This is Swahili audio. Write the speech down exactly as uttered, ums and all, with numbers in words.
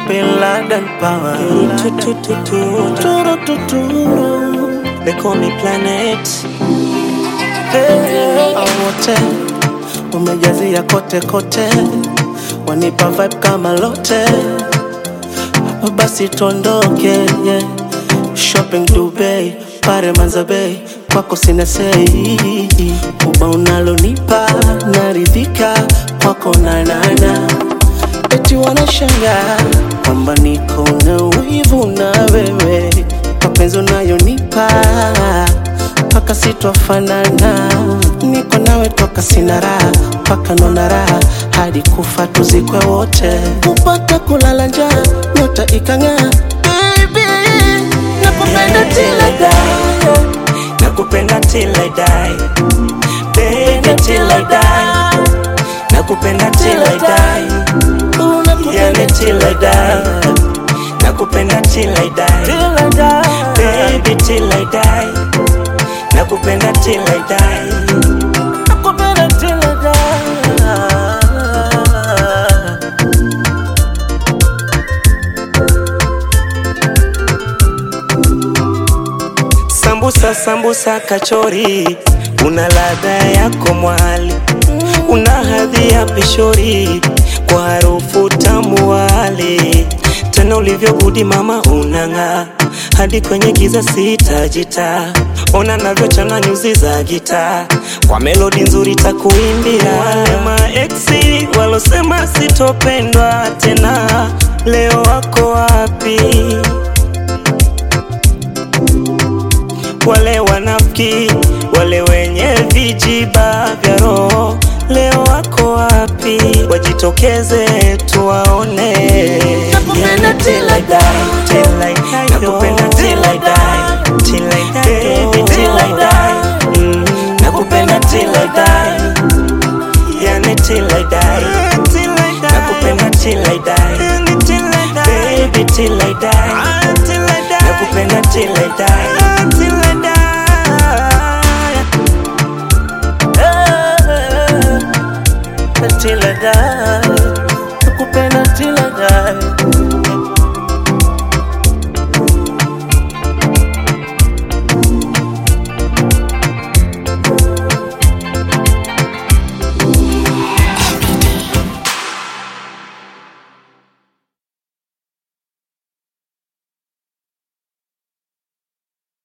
Bin Laden power. They call me Planet. Hey, awote umejazia kote kote, wanipa vibe kama lote. Basi tondoke, yeah. Shopping Dubai, pare Manzabay, kwako sina say. Uba unalonipa naridhika, kwako nanana. Eti wanashanga kwamba niko na wivu na wewe, mapenzi unayonipa paka sitofanana. Niko nawe toka sina raha, paka nona raha, hadi kufa tuzikwe wote. Kupata kulala njaa, nyota ikang'aa. Baby, nakupenda till I die. Nakupenda till I die. Baby, till I die. Nakupenda till I die. Yani till I die. Nakupenda till I die. Till I die. Baby, till I die. Nakupenda till I die. Nakupenda till I die. Sambusa sambusa kachori, una ladha yako mwali, una hadhi ya pishori, kwa harufu tamu wali. Tena ulivyo budi mama unanga, hadi kwenye giza sitajita. Ona navyo chana nyuzi za gita, kwa melodi nzuri takuimbia. Wale ma-exi walosema sitopendwa tena, leo wako wapi? Wale wanafiki, wale wenye vijiba vya roho, leo wako wapi? Wajitokeze tuwaone. Nakupenda till I die, till I die. Nakupenda till I die, till I die. Baby, till I die. Mm. Nakupenda till I die. Yani till I die. Nakupenda till I die. Baby, till I die. Nakupenda till I die. Till I die, nakupenda till I die.